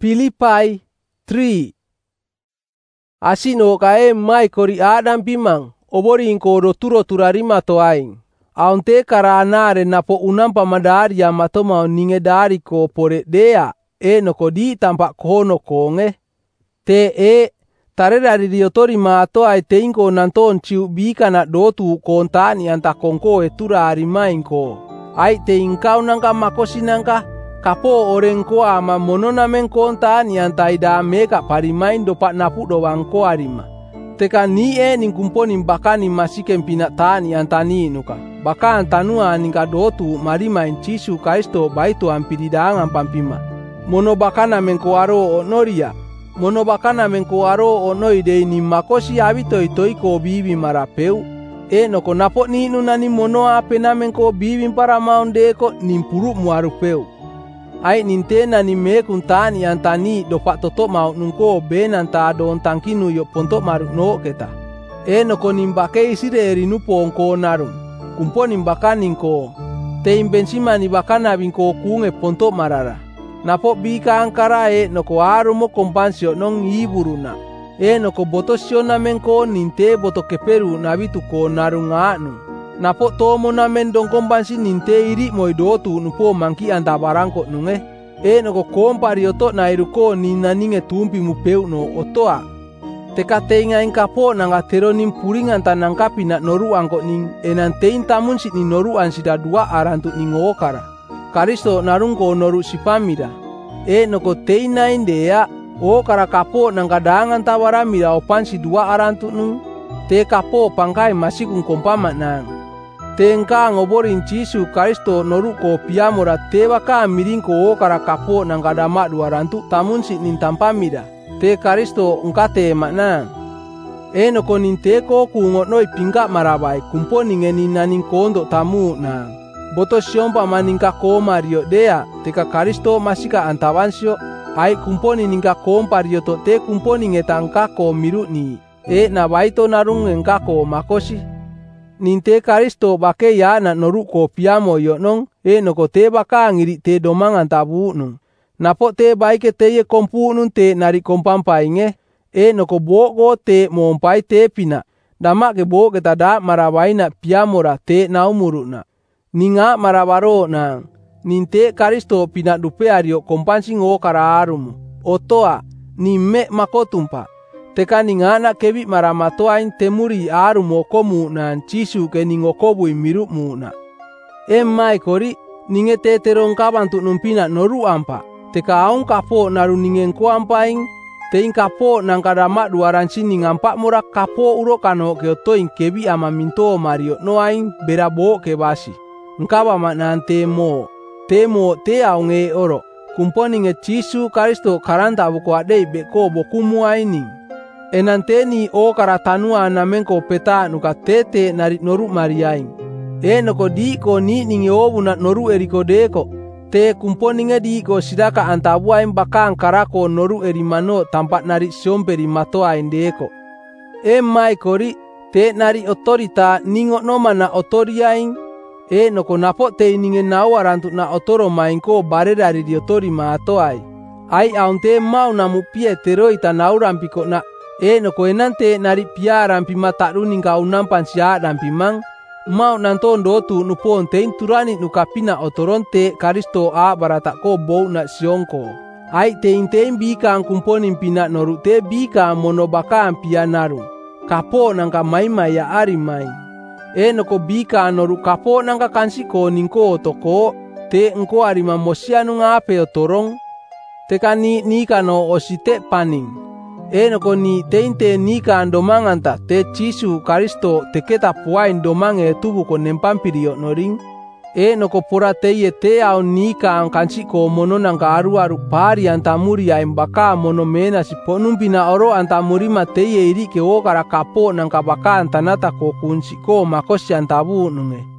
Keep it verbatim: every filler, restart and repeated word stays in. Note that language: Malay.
Filipai three. Asino kae mai kori adam pimang obori inko do turo turarima to aing. Aunte karanare napo unampa madari ya matoma ninge dari ko pore dea e no kodi tampak kono konge. Te e tare dari diotori mato ai teinko nanton ciu bika na dotu kontani anta kongko e turari mainko. Ai teinkau nangka makosi nangka kapo orengko ama monona mengkontani anta ida meka parimain do pak napu do wangko arima. Teka ni e ningkumponi bakani masiken pinatani antani nuka. Baka antanua ningka dotu marimain cisu kaisto baito ampididangan pampima. Mono bakana mengkoaro onoria. Mono bakana mengkoaro onoide ni makosi abito itoiko bibi marapeu. E noko napo ni nunani mono apena mengko bibi para maundeko nimpuru muarupeu. Ai nintena ni mekuntani antani dopak toto mau nungko benanta don tangkinu yo pontok maru no keta. E noko nimbake isire erinu pongko narum. Kumpo nimbakaningko. Te imbensima nibakana bingko kunge pontok marara. Napo bika angkara e noko arumo kompansio nong iburuna. E noko botosio namenko ninte boto keperu nabitu ko narunganu. Napo tomo namen dong kompansi ninte iri moidotu nupo mangki anta barangko nunge. E noko kompari oto na iruko nina ninge tumpi mupeu no otoa. Teka teinga ingkapo nanga tero nim puringan tanangkapi na noru angko ning enan tein tamun sit ni noru ansida dua arantu ningo kara. Karisto narungko noru sipamida. E noko teina indea o kara kapo nangka dangan tawaramida opan si dua arantu nung. Te kapo pangkai masikung kompama nang. Tengka ngoborin cisu Karisto noru ko piamora tewa ka miringko o kara kapo nangka dama dua arantu tamun sit nin tampamida. Te Karisto ngkate makna. E noko ninteko kungotnoi pingka marabai kumpo ningeni naning kondo tamu na. Boto siompa maningka koma rio dea teka Karisto masika antawansio. Ai kumpo ningka kompa rio to te kumpo ningetangka ko miru ni. E na baito narung ngkako makosi. Ninte Karisto bake ya na noru ko piamo yo nong. E noko te baka ngiri te domangan tabu nung. Napo te baike te ye kompu nun te nari kompampai nge. E noko bogo te mompai te pina. Dama ke bogo kita da marabaina piamora te naumuruna. Ninga marabaro nang. Ninte Karisto pina dupe ario kompansi ngo kararumu. Otoa ni me makotumpa. Teka ninga na kebi maramatoain temuri arumo komu nan cisu ke ningo kobui miru muna. E mai kori ninge te terongkabantu numpina noru ampa. Teka aung kapo naru ningen ko ampaing, teing kapo nang kadama duaransi ningampak mura kapo uro kano keotoing kebi ama minto mario noaing berabo kebasi. Ngkaba makna temo, temo te aung e oro, kumpo ninge cisu Karisto karanta buko adei beko bokumu aining. Enante ni o karatanua namenko peta nuka tete nari noru mariaing. E noko di ko ni ninge obu na noru eriko deko. Te kumponinga di ko sidaka antabuain bakang karako noru erimano tampat nari siomperi matoa indeko. E mai kori te nari otorita ningo noma na otoriaing. E noko napo te ninge nawarantu na otoro mainko bare dari diotori matoai. Ai aunte mau namu pie teroita naurampiko na. E noko enante nari pia rampi mata runing kau nampan siya rampi mang. Mau nanton dotu nupon tein turani nukapina otoronte Karisto a barata ko bou na siongko. Ai tein tein bika ang kumponin pina noru te bika monobaka ang pianaru. Kapo nangka maima ya arimai. E noko bika noru kapo nangka kansiko ningko otoko. Te ngko arima mosianu ngape otorong. Teka ni nika no osite paning. E noko ni teinte nika andomanganta te cisu Karisto teketa puain domange tubu ko nempampirio noring. E noko pura teye te au nika ang kansiko mono nangka aru-aru pari antamuri aim baka mono mena si ponumpina oro antamurima teye iri ke o kara kapo nangka baka antanata ko kunsiko makosi antabu nunge.